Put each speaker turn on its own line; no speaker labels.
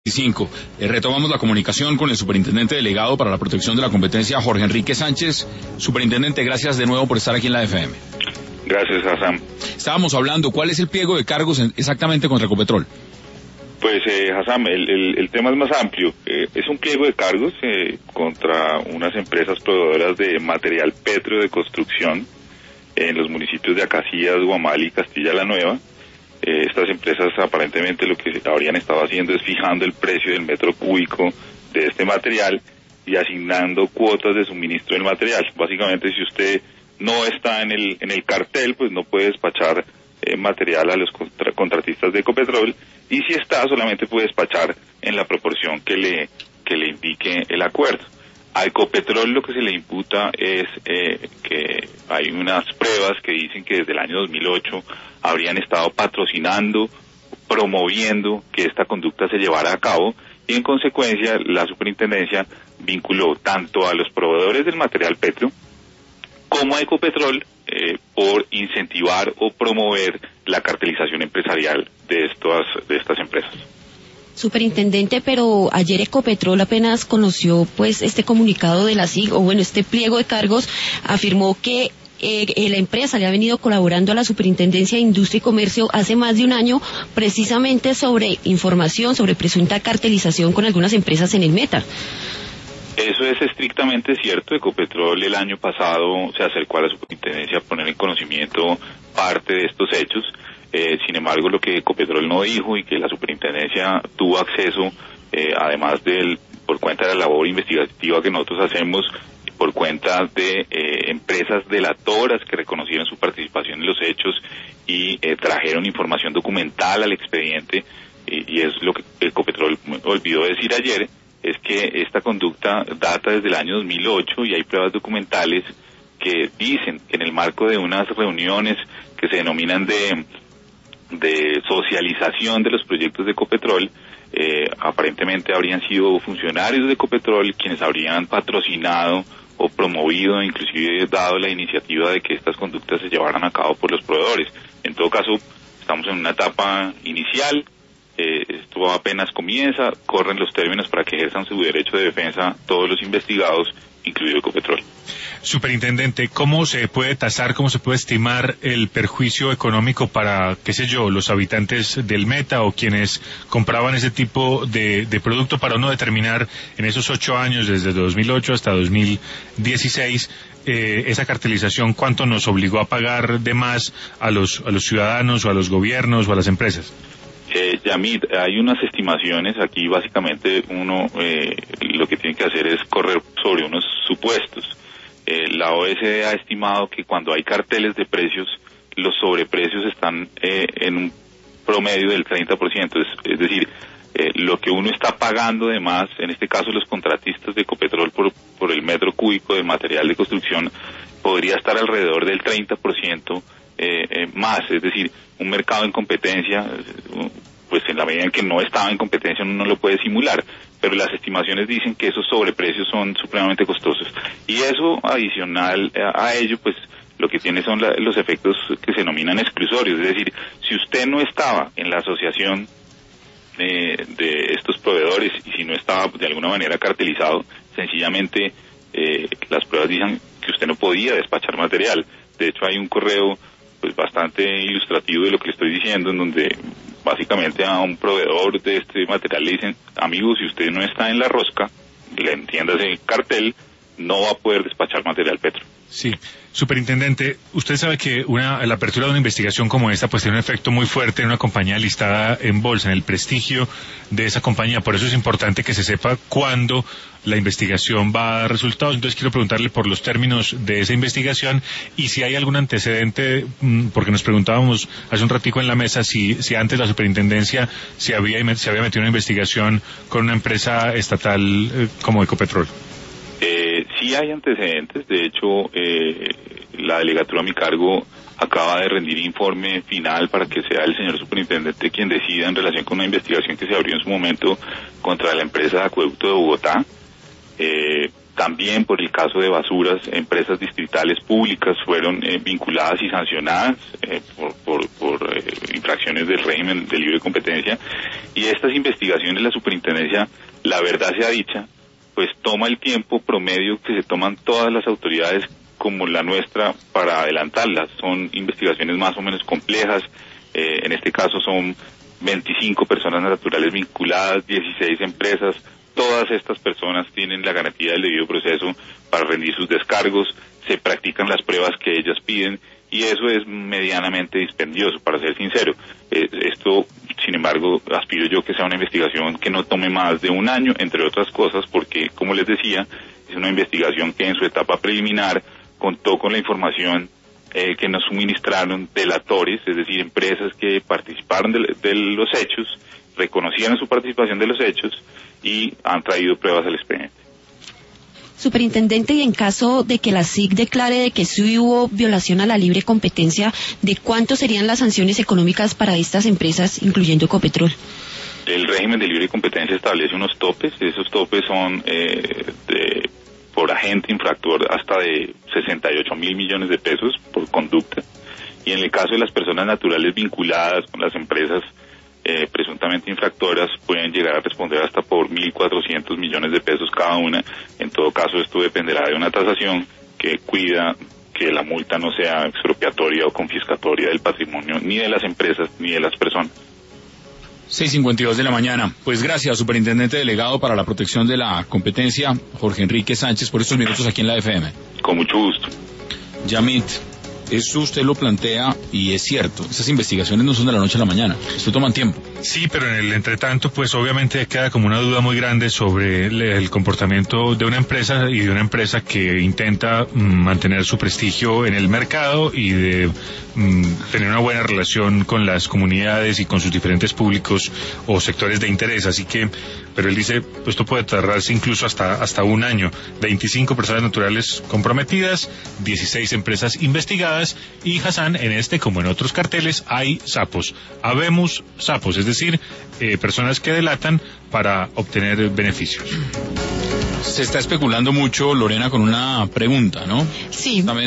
25. Retomamos la comunicación con el superintendente delegado para la protección de la competencia, Jorge Enrique Sánchez. Superintendente, gracias de nuevo por estar aquí en la FM.
Gracias, Hassan.
Estábamos hablando, ¿cuál es el pliego de cargos exactamente contra Ecopetrol?
Pues, Hassan, el tema es más amplio. Es un pliego de cargos contra unas empresas proveedoras de material pétreo de construcción en los municipios de Acacías, Guamal y Castilla la Nueva. Estas empresas aparentemente lo que habrían estado haciendo es fijando el precio del metro cúbico de este material y asignando cuotas de suministro del material. Básicamente, si usted no está en el cartel, pues no puede despachar material a los contratistas de Ecopetrol, y si está, solamente puede despachar en la proporción que le indique el acuerdo. A Ecopetrol lo que se le imputa es que hay unas pruebas que dicen que desde el año 2008 habrían estado patrocinando, promoviendo que esta conducta se llevara a cabo, y en consecuencia la superintendencia vinculó tanto a los proveedores del material pétreo como a Ecopetrol por incentivar o promover la cartelización empresarial de estas empresas.
Superintendente, pero ayer Ecopetrol apenas conoció pues este comunicado de la SIC, o bueno, este pliego de cargos, afirmó que la empresa le ha venido colaborando a la Superintendencia de Industria y Comercio hace más de un año, precisamente sobre información, sobre presunta cartelización con algunas empresas en el Meta.
Eso es estrictamente cierto. Ecopetrol el año pasado se acercó a la superintendencia a poner en conocimiento parte de estos hechos. Sin embargo, lo que Ecopetrol no dijo y que la superintendencia tuvo acceso, además por cuenta de la labor investigativa que nosotros hacemos, por cuenta de empresas delatoras que reconocieron su participación en los hechos y trajeron información documental al expediente, y es lo que Ecopetrol olvidó decir ayer, es que esta conducta data desde el año 2008 y hay pruebas documentales que dicen que en el marco de unas reuniones que se denominan de socialización de los proyectos de Ecopetrol, aparentemente habrían sido funcionarios de Ecopetrol quienes habrían patrocinado o promovido, inclusive dado la iniciativa de que estas conductas se llevaran a cabo por los proveedores. En todo caso, estamos en una etapa inicial. Esto apenas comienza, corren los términos para que ejerzan su derecho de defensa todos los investigados, incluido Ecopetrol.
Superintendente, ¿cómo se puede tasar, cómo se puede estimar el perjuicio económico para, qué sé yo, los habitantes del Meta o quienes compraban ese tipo de producto, para uno determinar en esos 8 años, desde 2008 hasta 2016, esa cartelización, cuánto nos obligó a pagar de más a los ciudadanos o a los gobiernos o a las empresas?
Yamid, hay unas estimaciones aquí. Básicamente uno lo que tiene que hacer es correr sobre unos supuestos. La OECD ha estimado que cuando hay carteles de precios, los sobreprecios están en un promedio del 30%, es decir, lo que uno está pagando de más, en este caso los contratistas de Ecopetrol por el metro cúbico de material de construcción, podría estar alrededor del 30% más, es decir, un mercado en competencia, pues en la medida en que no estaba en competencia uno no lo puede simular, pero las estimaciones dicen que esos sobreprecios son supremamente costosos, y eso adicional a ello, pues lo que tiene son los efectos que se denominan exclusorios, es decir, si usted no estaba en la asociación de estos proveedores y si no estaba de alguna manera cartelizado, sencillamente las pruebas dicen que usted no podía despachar material. De hecho, hay un correo pues bastante ilustrativo de lo que le estoy diciendo, en donde básicamente a un proveedor de este material le dicen: amigo, si usted no está en la rosca, le entiéndase cartel, no va a poder despachar material petro.
Sí, superintendente, usted sabe que la apertura de una investigación como esta pues tiene un efecto muy fuerte en una compañía listada en bolsa, en el prestigio de esa compañía. Por eso es importante que se sepa cuándo la investigación va a dar resultados. Entonces quiero preguntarle por los términos de esa investigación y si hay algún antecedente, porque nos preguntábamos hace un ratico en la mesa si antes la superintendencia se había metido en una investigación con una empresa estatal como Ecopetrol.
Sí hay antecedentes. De hecho, la delegatura a mi cargo acaba de rendir informe final para que sea el señor superintendente quien decida en relación con una investigación que se abrió en su momento contra la empresa de Acueducto de Bogotá. También por el caso de basuras, empresas distritales públicas fueron vinculadas y sancionadas por infracciones del régimen de libre competencia. Y estas investigaciones, la superintendencia, la verdad sea dicha, pues toma el tiempo promedio que se toman todas las autoridades como la nuestra para adelantarlas. Son investigaciones más o menos complejas. En este caso son 25 personas naturales vinculadas, 16 empresas. Todas estas personas tienen la garantía del debido proceso para rendir sus descargos, se practican las pruebas que ellas piden y eso es medianamente dispendioso, para ser sincero. Esto, sin embargo, aspiro yo que sea una investigación que no tome más de un año, entre otras cosas, porque, como les decía, es una investigación que en su etapa preliminar contó con la información que nos suministraron delatores, es decir, empresas que participaron de los hechos, reconocían su participación de los hechos y han traído pruebas al expediente.
Superintendente, y en caso de que la SIC declare de que sí hubo violación a la libre competencia, ¿de cuánto serían las sanciones económicas para estas empresas, incluyendo Ecopetrol?
El régimen de libre competencia establece unos topes. Esos topes son por agente infractor hasta de 68 mil millones de pesos por conducta. Y en el caso de las personas naturales vinculadas con las empresas presuntamente infractoras, pueden llegar a responder hasta por 1.400 millones de pesos cada una. En todo caso, esto dependerá de una tasación que cuida que la multa no sea expropiatoria o confiscatoria del patrimonio ni de las empresas ni de las personas.
6:52 de la mañana. Pues gracias, superintendente delegado para la protección de la competencia, Jorge Enrique Sánchez, por estos minutos aquí en la FM.
Con mucho gusto.
Yamit, eso usted lo plantea y es cierto, esas investigaciones no son de la noche a la mañana, esto toman tiempo.
Sí, pero en el entretanto, pues obviamente queda como una duda muy grande sobre el comportamiento de una empresa y de una empresa que intenta mantener su prestigio en el mercado y de tener una buena relación con las comunidades y con sus diferentes públicos o sectores de interés. Así que, pero él dice, pues esto puede tardarse incluso hasta un año. 25 personas naturales comprometidas, 16 empresas investigadas y, Hassan, en este como en otros carteles hay sapos. Habemos sapos, es decir, personas que delatan para obtener beneficios.
Se está especulando mucho, Lorena, con una pregunta, ¿no?
Sí.